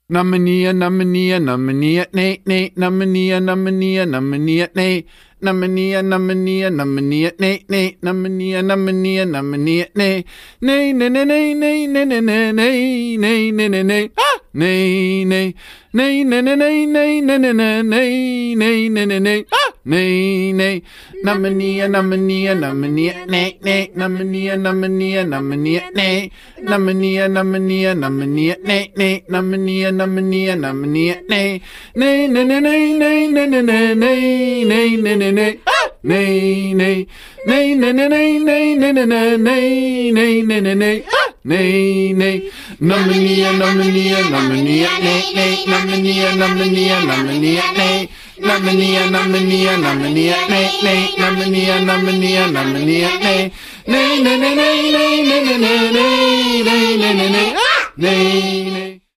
Namania, namania, namania, nay, nay, namania, namania, namania, nay, namania, namania, namania, nay, nay, namania, namania, namania, nay, nay, nay, nay, nay, nay, nay, nay, nay, nay, nay, nay, nay, ah, nay, nay, nay, nay, nay, nay, nay, nay, nay, nay, nay, nay, nay, nay, ah, nay, nay, namania, namania, namania, nay, nay, namania, namania, namania, nay, namania, namania, namania, nay, nay, namania, namania, namania, nay, nay, nay, nay, nay, nay, nay, nay, nay, nay, nay, nay, nay, ah, nay, nay, nay, nay, nay, nay, nay, nay, nay, nay, nay, nay, nay, nay, ah, nay, nay, namania, namania, namania, nay, nay, namania, namania, namania, nay, namania, namania, namania, nay, nay, namania, namania, namania, nay, nay, nay, nay, nay, nay, nay, nay, nay, nay, nay, nay, nay, ah, nay, nay.